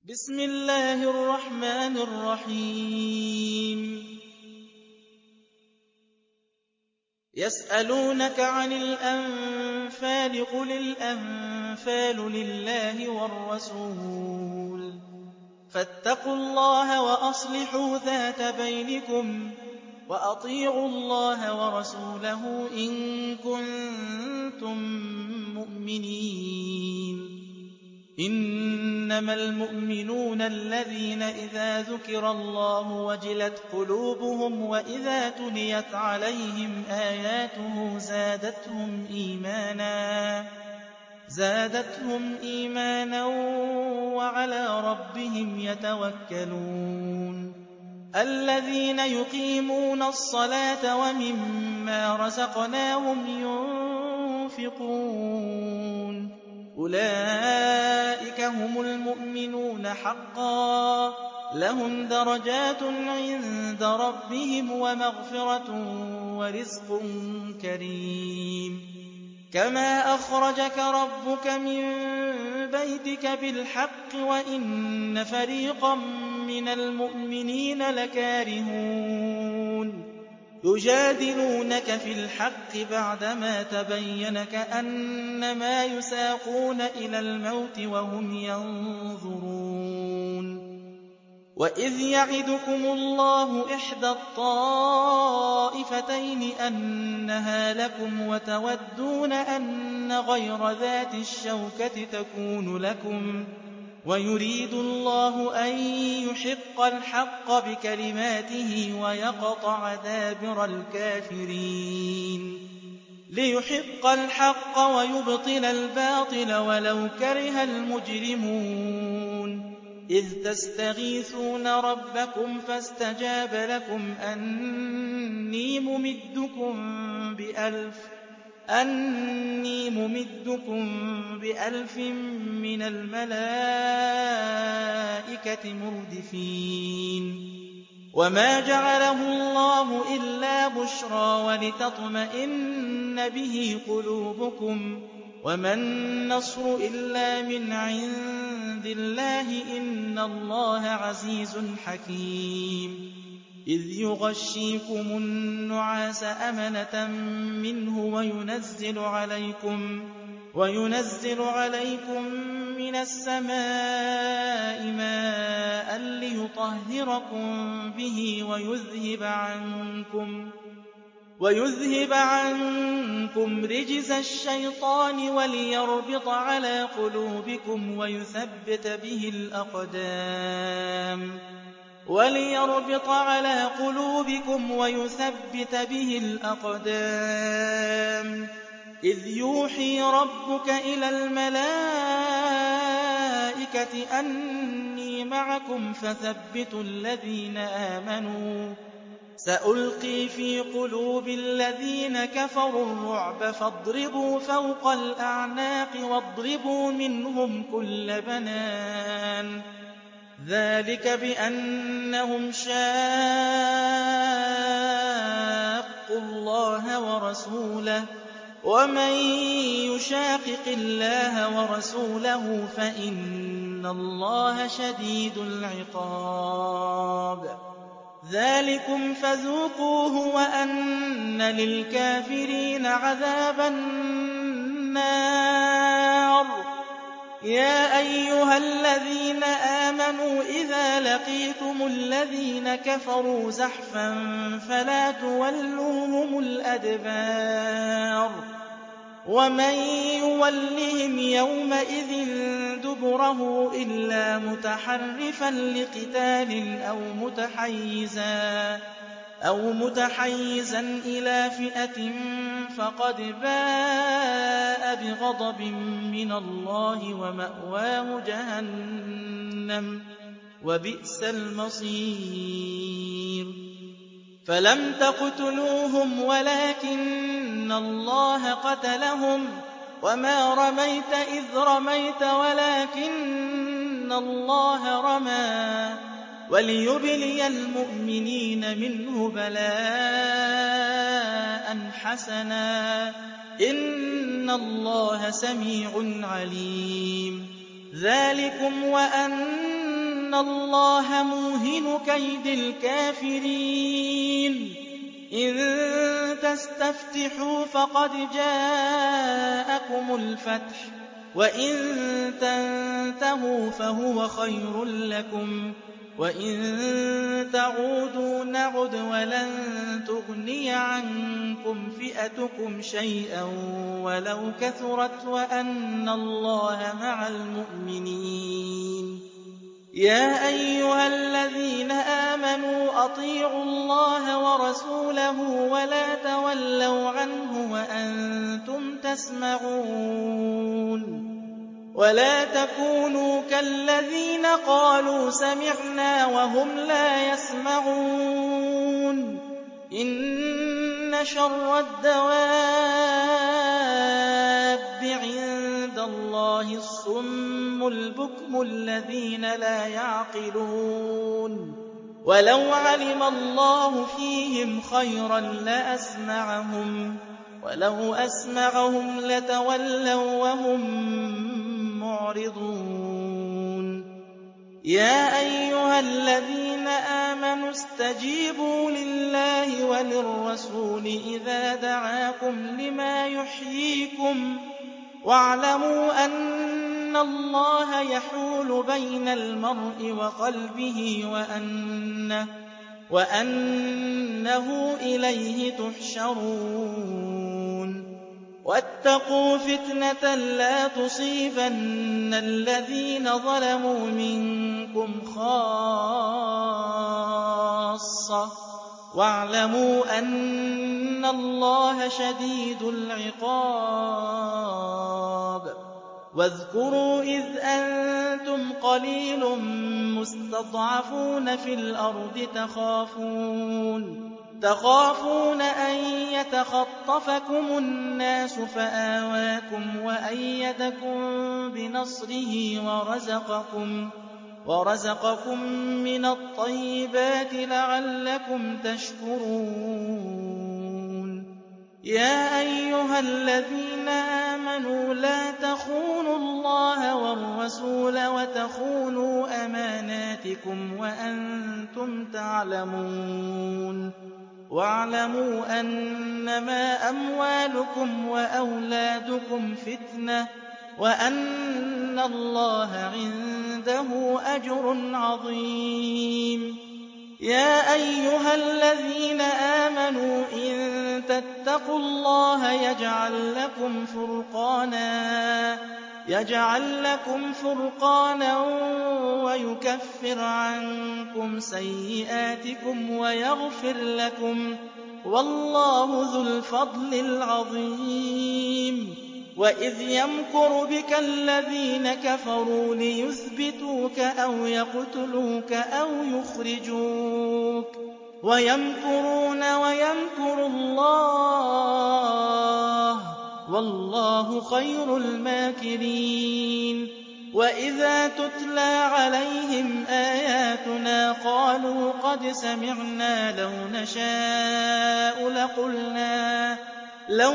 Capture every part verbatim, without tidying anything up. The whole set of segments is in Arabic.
بسم الله الرحمن الرحيم يسألونك عن الأنفال قل الأنفال لله والرسول فاتقوا الله وأصلحوا ذات بينكم وأطيعوا الله ورسوله إن كنتم مؤمنين إنما المؤمنون الذين إذا ذكر الله وجلت قلوبهم وإذا تليت عليهم آياته زادتهم إيمانا زادتهم إيمانا وعلى ربهم يتوكلون الذين يقيمون الصلاة ومما رزقناهم ينفقون أولئك هم المؤمنون حقا لهم درجات عند ربهم ومغفرة ورزق كريم كما أخرجك ربك من بيتك بالحق وإن فريقا من المؤمنين لكارهون يجادلونك في الحق بعدما تبين كأنما يساقون إلى الموت وهم ينظرون وإذ يعدكم الله إحدى الطائفتين أنها لكم وتودون أن غير ذات الشوكة تكون لكم ويريد الله أن يحق الحق بكلماته ويقطع دابر الكافرين ليحق الحق ويبطل الباطل ولو كره المجرمون إذ تستغيثون ربكم فاستجاب لكم أني ممدكم بألف أني ممدكم بألف من الملائكة مردفين وما جعله الله إلا بشرى ولتطمئن به قلوبكم وما النصر إلا من عند الله إن الله عزيز حكيم إذ يغشيكم النعاس أمنة منه وينزل عليكم وينزل عليكم من السماء ماء ليطهركم به ويذهب عنكم ويذهب عنكم رجز الشيطان وليربط على قلوبكم ويثبت به الأقدام وليربط على قلوبكم ويثبت به الأقدام إذ يوحي ربك إلى الملائكة أني معكم فثبتوا الذين آمنوا سألقي في قلوب الذين كفروا الرعب فاضربوا فوق الأعناق واضربوا منهم كل بنان ذلك بأنهم شاقوا الله ورسوله ومن يشاقق الله ورسوله فإن الله شديد العقاب ذلكم فذوقوه وأن للكافرين عذاب النار يا أيها الذين آمنوا إذا لقيتم الذين كفروا زحفا فلا تولوهم الأدبار ومن يولهم يومئذ دبره إلا متحرفا لقتال أو متحيزا أو متحيزا إلى فئة فقد باء بغضب من الله ومأواه جهنم وبئس المصير فلم تقتلوهم ولكن الله قتلهم وما رميت إذ رميت ولكن الله رمى وليبلي المؤمنين منه بلاء حسنا إن الله سميع عليم ذلكم وأن إِنَّ اللَّهَ مُوهِنُ كَيْدِ الْكَافِرِينَ إِن تَسْتَفْتِحُوا فَقَدْ جَاءَكُمُ الْفَتْحُ وَإِن تَنتَهُوا فَهُوَ خَيْرٌ لَّكُمْ وَإِن تَعُودُوا نَعُدْ وَلَن تُغْنِيَ عَنكُمْ فِئَتُكُمْ شَيْئًا وَلَوْ كَثُرَتْ وَأَنَّ اللَّهَ مَعَ الْمُؤْمِنِينَ يَا أَيُّهَا الَّذِينَ آمَنُوا أَطِيعُوا اللَّهَ وَرَسُولَهُ وَلَا تَوَلَّوْا عَنْهُ وَأَنتُمْ تَسْمَعُونَ وَلَا تَكُونُوا كَالَّذِينَ قَالُوا سَمِعْنَا وَهُمْ لَا يَسْمَعُونَ إِنَّ شَرَّ الدَّوَابِّ عِندَ اللَّهِ الصُّمُّ الْبُكْمُ الَّذِينَ لَا يَعْقِلُونَ وَلَوْ عَلِمَ اللَّهُ فِيهِمْ خَيْرًا لَّأَسْمَعَهُمْ وَلَوْ أَسْمَعَهُمْ لَتَوَلَّوا وَّهُم مُّعْرِضُونَ يَا أَيُّهَا الَّذِينَ آمَنُوا اسْتَجِيبُوا لِلَّهِ وَلِلرَّسُولِ إِذَا دَعَاكُمْ لِمَا يُحْيِيكُمْ وَاعْلَمُوا أَنَّ اللَّهَ يَحُولُ بَيْنَ الْمَرْءِ وَقَلْبِهِ وَأَنَّهُ, وأنه إِلَيْهِ تُحْشَرُونَ وَاتَّقُوا فِتْنَةً لَّا تُصِيبَنَّ الَّذِينَ ظَلَمُوا مِنكُمْ خَاصَّةً وَاعْلَمُوا أَنَّ اللَّهَ شَدِيدُ الْعِقَابِ وَاذْكُرُوا إِذْ أَنتُمْ قَلِيلٌ مُّسْتَضْعَفُونَ فِي الْأَرْضِ تَخَافُونَ تَخَافُونَ أَن يَتَخَطَّفَكُمُ النَّاسُ فَآوَاكُمْ وَأَيَّدَكُم بِنَصْرِهِ وَرَزَقَكُم وَرَزَقَكُم مِّنَ الطَّيِّبَاتِ لَعَلَّكُمْ تَشْكُرُونَ يَا أَيُّهَا الَّذِينَ آمَنُوا لَا تَخُونُوا اللَّهَ وَالرَّسُولَ وَتَخُونُوا أَمَانَاتِكُمْ وَأَنتُمْ تَعْلَمُونَ وَاعْلَمُوا أَنَّمَا أَمْوَالُكُمْ وَأَوْلَادُكُمْ فِتْنَةٌ وَأَنَّ اللَّهَ عِندَهُ أَجْرٌ عَظِيمٌ يَا أَيُّهَا الَّذِينَ آمَنُوا إِن تَتَّقُوا اللَّهَ يَجْعَل لَّكُمْ فُرْقَانًا يَجْعَل لَّكُمْ فُرْقَانًا وَيُكَفِّرْ عَنكُمْ سَيِّئَاتِكُمْ وَيَغْفِرْ لَكُمْ وَاللَّهُ ذُو الْفَضْلِ الْعَظِيمِ وَإِذْ يَمْكُرُ بِكَ الَّذِينَ كَفَرُوا لِيُثْبِتُوكَ أَوْ يَقْتُلُوكَ أَوْ يُخْرِجُوكَ وَيَمْكُرُونَ وَيَمْكُرُ اللَّهُ وَاللَّهُ خَيْرُ الْمَاكِرِينَ وَإِذَا تُتْلَىٰ عَلَيْهِمْ آيَاتُنَا قَالُوا قَدْ سَمِعْنَا لَوْ نَشَاءُ لَقُلْنَا لَوْ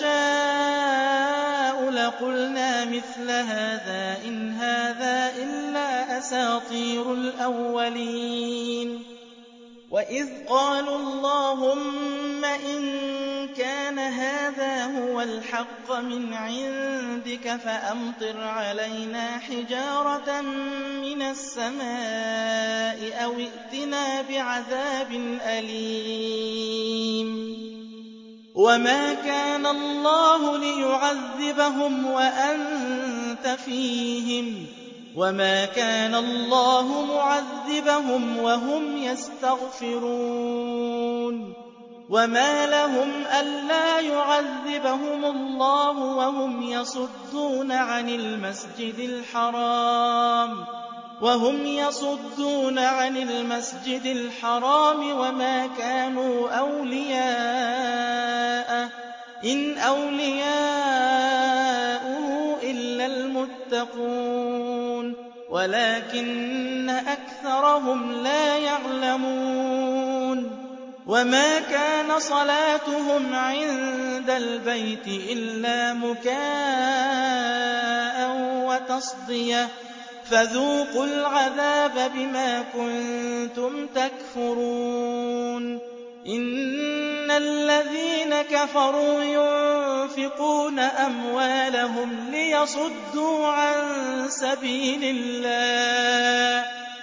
نَشَاءُ لَقُلْنَا مِثْلَ هَٰذَا إِنْ هَٰذَا إِلَّا أَسَاطِيرُ الْأَوَّلِينَ وَإِذْ قَالُوا اللَّهُمَّ إِن كَانَ هَٰذَا هُوَ الْحَقَّ مِنْ عِندِكَ فَأَمْطِرْ عَلَيْنَا حِجَارَةً مِّنَ السَّمَاءِ أَوْ ائْتِنَا بِعَذَابٍ أَلِيمٍ وَمَا كَانَ اللَّهُ لِيُعَذِّبَهُمْ وَأَنتَ فِيهِمْ وَمَا كَانَ اللَّهُ مُعَذِّبَهُمْ وَهُمْ يَسْتَغْفِرُونَ وَمَا لَهُمْ أَلَّا يُعَذِّبَهُمُ اللَّهُ وَهُمْ يَصُدُّونَ عَنِ الْمَسْجِدِ الْحَرَامِ وَهُمْ يَصُدُّونَ عَنِ الْمَسْجِدِ الْحَرَامِ وَمَا كَانُوا أَوْلِيَاءَهُ إِنْ أَوْلِيَاؤُهُ إِلَّا الْمُتَّقُونَ وَلَٰكِنَّ أَكْثَرَهُمْ لَا يَعْلَمُونَ وَمَا كَانَ صَلَاتُهُمْ عِندَ الْبَيْتِ إِلَّا مُكَاءً وَتَصْدِيَةً فذوقوا العذاب بما كنتم تكفرون إن الذين كفروا ينفقون أموالهم ليصدوا عن سبيل الله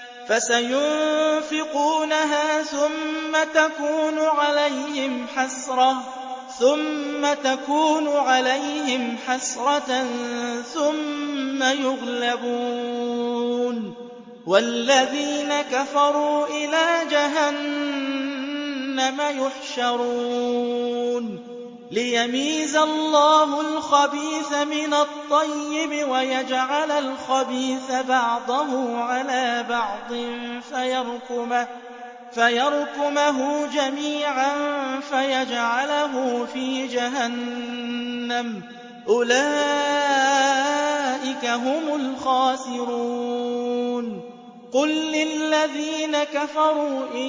فسينفقونها ثم تكون عليهم حسرة ثم تكون عليهم حسرة ثم يغلبون والذين كفروا إلى جهنم يحشرون ليميز الله الخبيث من الطيب ويجعل الخبيث بعضه على بعض فيركمه فيركمه جميعا فيجعله في جهنم أولئك هم الخاسرون قل للذين كفروا إن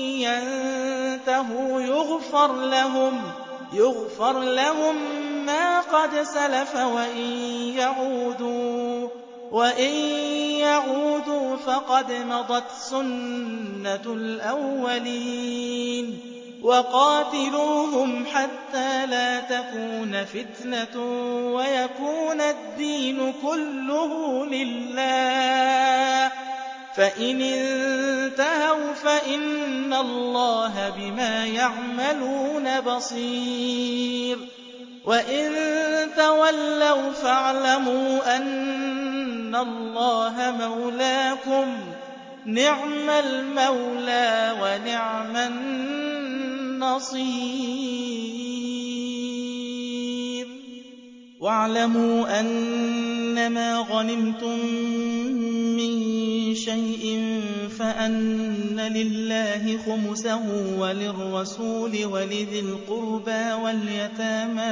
ينتهوا يغفر لهم يغفر لهم ما قد سلف وإن يعودوا وإن يعودوا فقد مضت سنة الأولين وقاتلوهم حتى لا تكون فتنة ويكون الدين كله لله فإن انتهوا فإن الله بما يعملون بصير وإن تولوا فاعلموا أن الله مولاكم نعم المولى ونعم النصير واعلموا أنما غنمتم من شيء فأن لله خمسه وللرسول ولذي القربى واليتامى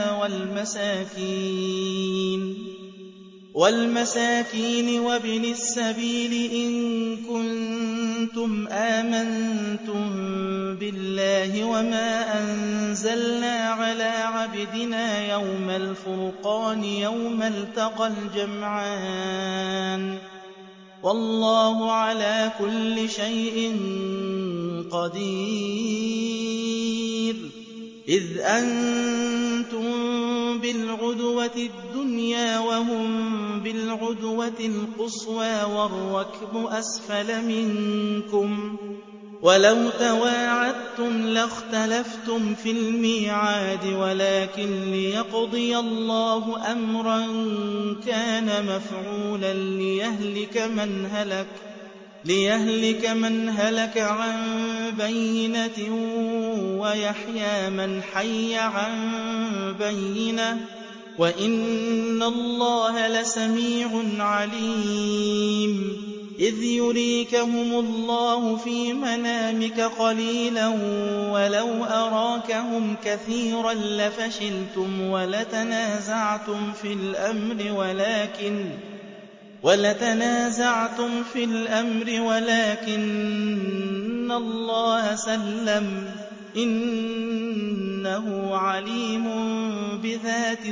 والمساكين والمساكين وابن السبيل إن كنتم آمنتم بالله وما أنزلنا على عبدنا يوم الفرقان يوم التقى الجمعان والله على كل شيء قدير إذ أنتم بالعدوة الدنيا وهم بالعدوة القصوى والركب أسفل منكم ولو تواعدتم لاختلفتم في الميعاد ولكن ليقضي الله أمرا كان مفعولا ليهلك من هلك ليهلك من هلك عن بينة ويحيى من حي عن بينة وإن الله لسميع عليم إذ يريكهم الله في منامك قليلا ولو أراكهم كثيرا لفشلتم ولتنازعتم في الأمر ولكن ولتنازعتم في الأمر ولكن الله سلم إنه عليم بذات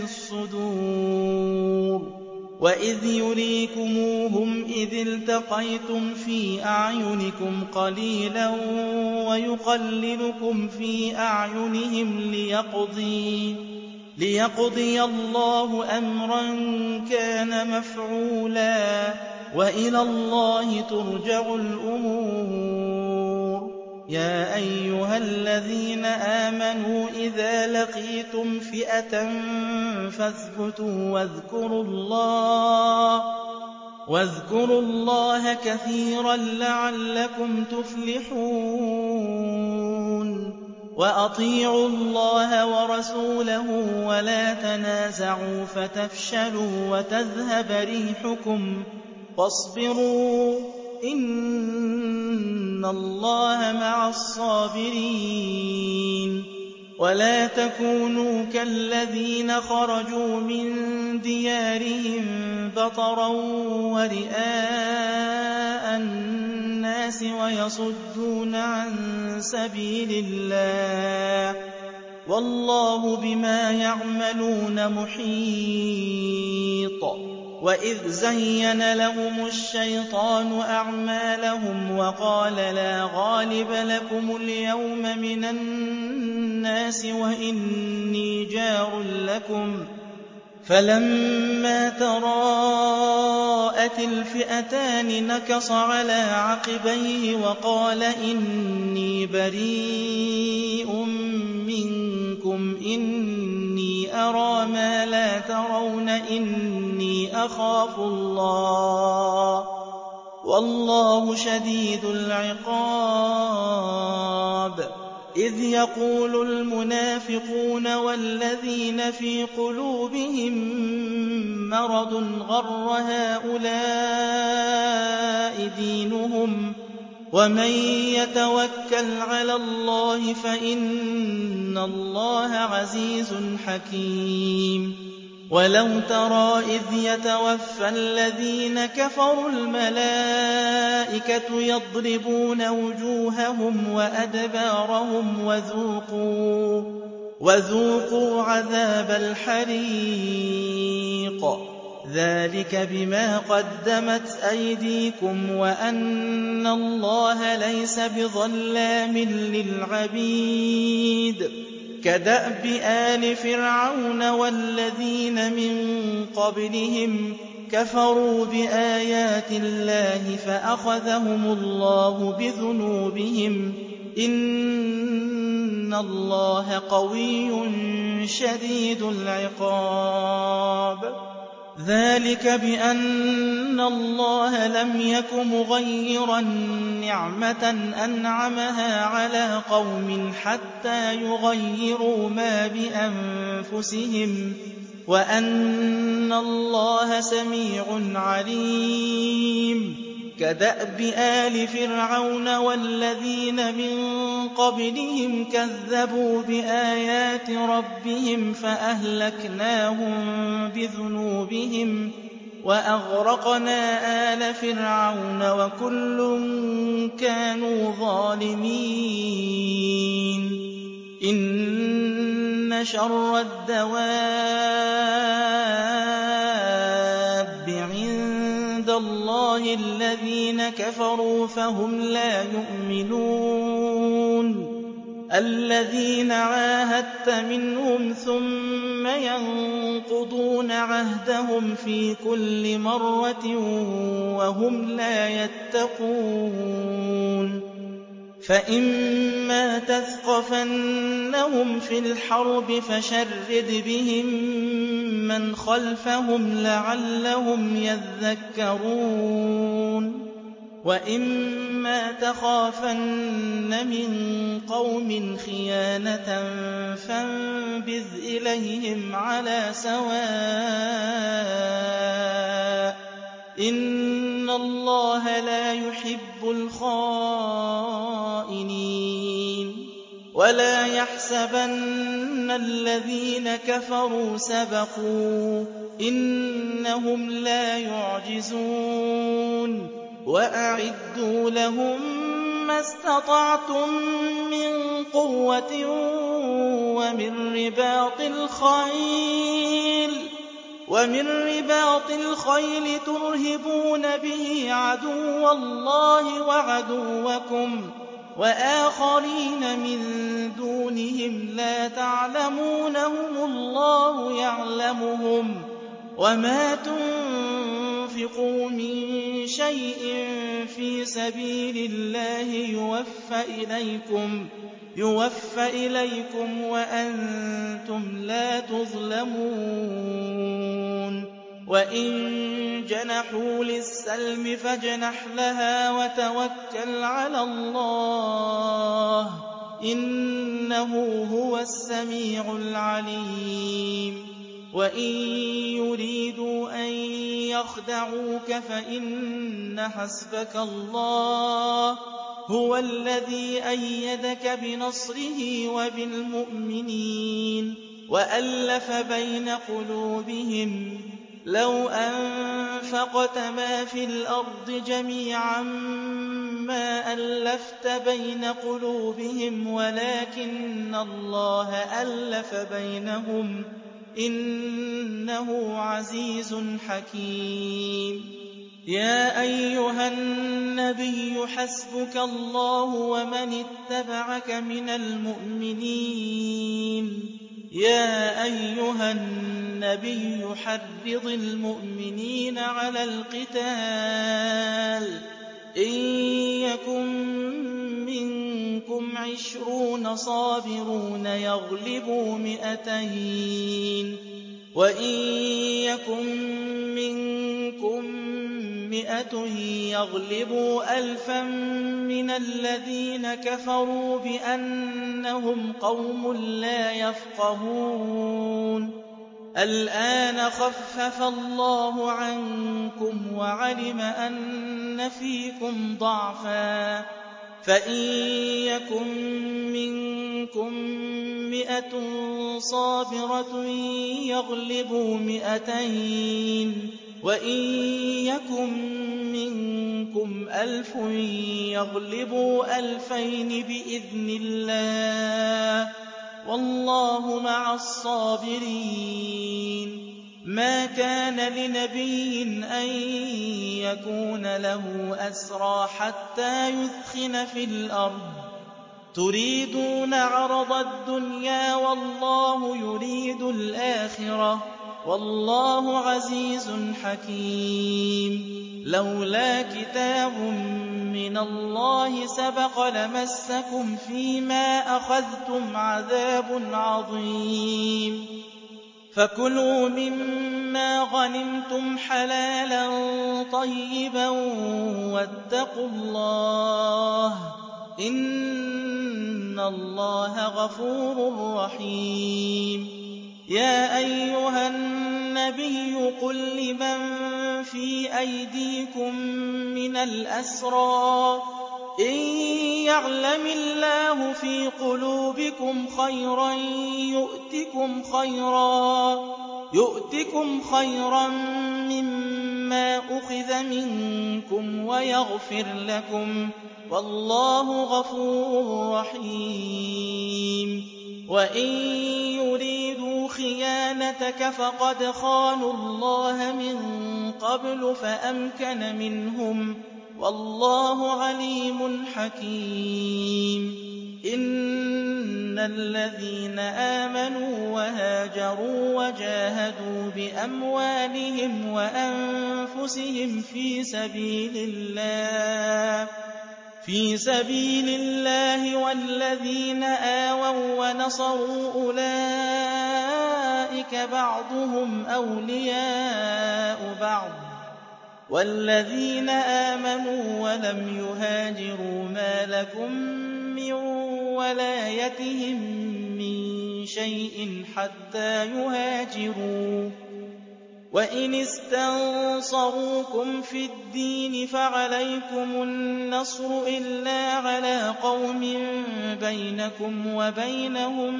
الصدور وإذ يريكموهم إذ التقيتم في أعينكم قليلا ويقللكم في أعينهم ليقضي ليقضي الله أمرا كان مفعولا وإلى الله ترجع الأمور يا أيها الذين آمنوا إذا لقيتم فئة فاثبتوا واذكروا الله واذكروا الله كثيرا لعلكم تفلحون وأطيعوا الله ورسوله ولا تنازعوا فتفشلوا وتذهب ريحكم واصبروا إن الله مع الصابرين ولا تكونوا كالذين خرجوا من ديارهم بطرا ورئاء الناس ويصدون عن سبيل الله والله بما يعملون محيط وَإِذْ زَيَّنَ لَهُمُ الشَّيْطَانُ أَعْمَالَهُمْ وَقَالَ لَا غَالِبَ لَكُمُ الْيَوْمَ مِنَ النَّاسِ وَإِنِّي جَارٌ لَّكُمْ ۖ فَلَمَّا تَرَاءَتِ الْفِئَتَانِ نَكَصَ عَلَىٰ عَقِبَيْهِ وَقَالَ إِنِّي بَرِيءٌ مِّنكُمْ إِنِّي أَرَىٰ مَا لَا تَرَوْنَ إِنِّي أَخَافُ اللَّهَ وَاللَّهُ شَدِيدُ الْعِقَابِ إِذْ يَقُولُ الْمُنَافِقُونَ وَالَّذِينَ فِي قُلُوبِهِم مَّرَضٌ غَرَّ هَٰؤُلَاءِ دِينُهُمْ وَمَن يَتَوَكَّلْ عَلَى اللَّهِ فَإِنَّ اللَّهَ عَزِيزٌ حَكِيمٌ وَلَوْ تَرَىٰ إِذْ يَتَوَفَّى الَّذِينَ كَفَرُوا الْمَلَائِكَةُ يَضْرِبُونَ وُجُوهَهُمْ وَأَدْبَارَهُمْ وَذُوقُوا, وذوقوا عَذَابَ الْحَرِيقِ ذَٰلِكَ بِمَا قَدَّمَتْ أَيْدِيكُمْ وَأَنَّ اللَّهَ لَيْسَ بِظَلَّامٍ لِّلْعَبِيدِ كَدَأْبِ آلِ فِرْعَوْنَ وَالَّذِينَ مِن قَبْلِهِمْ كَفَرُوا بِآيَاتِ اللَّهِ فَأَخَذَهُمُ اللَّهُ بِذُنُوبِهِمْ ۗ إِنَّ اللَّهَ قَوِيٌّ شَدِيدُ الْعِقَابِ ذَٰلِكَ بِأَنَّ اللَّهَ لَمْ يَكُ مُغَيِّرًا نِّعْمَةً أَنْعَمَهَا عَلَىٰ قَوْمٍ حَتَّىٰ يُغَيِّرُوا مَا بِأَنفُسِهِمْ ۗ وَأَنَّ اللَّهَ سَمِيعٌ عَلِيمٌ كَدَأْبِ آلِ فِرْعَوْنَ وَالَّذِينَ مِن قَبْلِهِمْ كَذَّبُوا بِآيَاتِ رَبِّهِمْ فَأَهْلَكْنَاهُم بِذُنُوبِهِمْ وَأَغْرَقْنَا آلَ فِرْعَوْنَ وَكُلٌّ كَانُوا ظَالِمِينَ إِنَّ شَرَّ الدَّوَابِّ عِندَ اللَّهِ الَّذِينَ كَفَرُوا فَهُمْ لَا يُؤْمِنُونَ الَّذِينَ عَاهَدتَّ مِنْهُمْ ثُمَّ يَنقُضُونَ عَهْدَهُمْ فِي كُلِّ مَرَّةٍ وَهُمْ لَا يَتَّقُونَ فَإِمَّا تَثْقَفَنَّهُمْ فِي الْحَرْبِ فَشَرِّدْ بِهِم مَّنْ خَلْفَهُمْ لَعَلَّهُمْ يَذَّكَّرُونَ وَإِمَّا تَخَافَنَّ مِن قَوْمٍ خِيَانَةً فَانبِذْ إِلَيْهِمْ عَلَىٰ سَوَاءٍ ۚ إِنَّ اللَّهَ لَا يُحِبُّ الْخَائِنِينَ وَلَا يَحْسَبَنَّ الَّذِينَ كَفَرُوا سَبَقُوا ۚ إِنَّهُمْ لَا يُعْجِزُونَ وَأَعِدُّوا لَهُم مَّا اسْتَطَعْتُم مِّن قُوَّةٍ وَمِن رِّبَاطِ الْخَيْلِ تُرْهِبُونَ بِهِ عَدُوَّ اللَّهِ وَعَدُوَّكُمْ وَآخَرِينَ مِن دُونِهِمْ لَا تَعْلَمُونَهُمُ اللَّهُ يَعْلَمُهُمْ ۚ وَمَا تُنفِقُوا مِن شَيْءٍ فِي سَبِيلِ اللَّهِ يُوَفَّ إِلَيْكُمْ وَأَنتُمْ لَا تُظْلَمُونَ وَإِن جَنَحُوا لِلسَّلْمِ فَاجْنَحْ لَهَا وَتَوَكَّلْ عَلَى اللَّهِ ۚ إِنَّهُ هُوَ السَّمِيعُ الْعَلِيمُ وَإِن يُرِيدُوا أَن يَخْدَعُوكَ فَإِنَّ حَسْبَكَ اللَّهُ هُوَ الَّذِي أَيَّدَكَ بِنَصْرِهِ وَبِالْمُؤْمِنِينَ وَأَلَّفَ بَيْنَ قُلُوبِهِمْ ۚ لَوْ أَنفَقْتَ مَا فِي الْأَرْضِ جَمِيعًا مَّا أَلَّفْتَ بَيْنَ قُلُوبِهِمْ وَلَٰكِنَّ اللَّهَ أَلَّفَ بَيْنَهُمْ ۚ إِنَّهُ عَزِيزٌ حَكِيمٌ يَا أَيُّهَا النَّبِيُّ حَسْبُكَ اللَّهُ وَمَنِ اتَّبَعَكَ مِنَ الْمُؤْمِنِينَ يَا أَيُّهَا النَّبِيُّ حَرِّضِ الْمُؤْمِنِينَ عَلَى الْقِتَالِ إِن يَكُن مِّنكُمْ عِشْرُونَ صَابِرُونَ يَغْلِبُوا مِائَتَيْنِ وَإِن يَكُن مِّنكُم مِّائَةٌ يَغْلِبُوا أَلْفًا مِّنَ الَّذِينَ كَفَرُوا بِأَنَّهُمْ قَوْمٌ لَّا يَفْقَهُونَ الْآنَ خَفَّفَ اللَّهُ عَنكُمْ وَعَلِمَ أَنَّ فِيكُمْ ضَعْفًا فَإِن يَكُن مِّنكُم مِّائَةٌ صَابِرَةٌ يَغْلِبُوا مِائَتَيْنِ وَإِن يَكُن مِّنكُمْ أَلْفٌ يَغْلِبُوا أَلْفَيْنِ بِإِذْنِ اللَّهِ ۗ وَاللَّهُ مَعَ الصَّابِرِينَ مَا كَانَ لِنَبِيٍّ أَن يَكُونَ لَهُ أَسْرَىٰ حَتَّىٰ يُثْخِنَ فِي الْأَرْضِ تُرِيدُونَ عَرَضَ الدُّنْيَا وَاللَّهُ يُرِيدُ الْآخِرَةَ ۗ وَاللَّهُ عَزِيزٌ حَكِيمٌ لَّوْلَا كِتَابٌ مِّنَ اللَّهِ سَبَقَ لَمَسَّكُمْ فِيمَا أَخَذْتُمْ عَذَابٌ عَظِيمٌ فَكُلُوا مِمَّا غَنِمْتُمْ حَلَالًا طَيِّبًا وَاتَّقُوا اللَّهَ ۚ إِنَّ اللَّهَ غَفُورٌ رَّحِيمٌ يَا أَيُّهَا النَّبِيُّ قُل لِّمَن فِي أَيْدِيكُم مِّنَ الْأَسْرَىٰ إِن يَعْلَمِ اللَّهُ فِي قُلُوبِكُمْ خَيْرًا يُؤْتِكُمْ خَيْرًا مِّمَّا أُخِذَ مِنكُمْ وَيَغْفِرْ لَكُمْ ۗ وَاللَّهُ غَفُورٌ رَّحِيمٌ وَإِن يُرِيدُوا خِيَانَتَكَ فَقَدْ خَانُوا اللَّهَ مِن قَبْلُ فَأَمْكَنَ مِنْهُمْ ۗ وَاللَّهُ عَلِيمٌ حَكِيمٌ إِنَّ الَّذِينَ آمَنُوا وَهَاجَرُوا وَجَاهَدُوا بِأَمْوَالِهِمْ وَأَنفُسِهِمْ فِي سَبِيلِ اللَّهِ في سبيل الله وَالَّذِينَ آوَوا وَّنَصَرُوا أُولَٰئِكَ بَعْضُهُمْ أَوْلِيَاءُ بَعْضٍ ۚ وَالَّذِينَ آمَنُوا وَلَمْ يُهَاجِرُوا مَا لَكُم مِّن وَلَايَتِهِم مِّن شَيْءٍ حَتَّىٰ يُهَاجِرُوا ۚ وَإِنِ اسْتَنصَرُوكُمْ فِي الدِّينِ فَعَلَيْكُمُ النَّصْرُ إِلَّا عَلَىٰ قَوْمٍ بَيْنَكُمْ وَبَيْنَهُم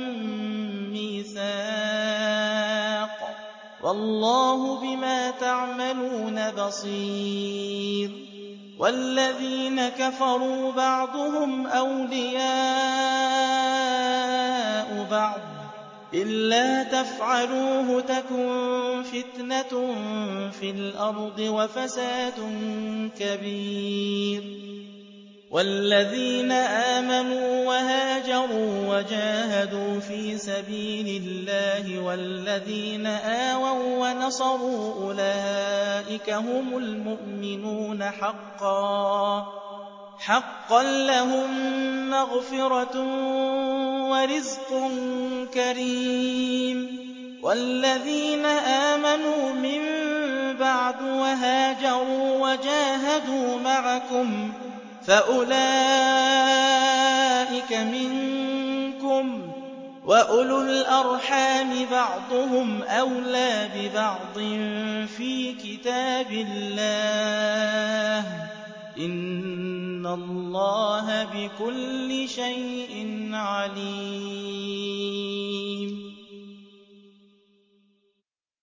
مِّيثَاقٌ ۗ وَاللَّهُ بِمَا تَعْمَلُونَ بَصِيرٌ وَالَّذِينَ كَفَرُوا بَعْضُهُمْ أَوْلِيَاءُ بَعْضٍ ۚ إِلَّا تَفْعَلُوهُ تَكُن فِتْنَةٌ فِي الْأَرْضِ وَفَسَادٌ كَبِيرٌ وَالَّذِينَ آمَنُوا وَهَاجَرُوا وَجَاهَدُوا فِي سَبِيلِ اللَّهِ وَالَّذِينَ آوَوا وَّنَصَرُوا أُولَٰئِكَ هُمُ الْمُؤْمِنُونَ حَقًّا حَقًّا لَّهُم مَّغْفِرَةٌ وَرِزْقٌ كَرِيمٌ وَالَّذِينَ آمَنُوا مِن بَعْدُ وَهَاجَرُوا وَجَاهَدُوا مَعَكُمْ فَأُولَٰئِكَ مِنكُمْ ۚ وَأُولُو الْأَرْحَامِ بَعْضُهُمْ أَوْلَىٰ بِبَعْضٍ فِي كِتَابِ اللَّهِ ۗ إِنَّ اللَّهَ بِكُلِّ شَيْءٍ عَلِيمٌ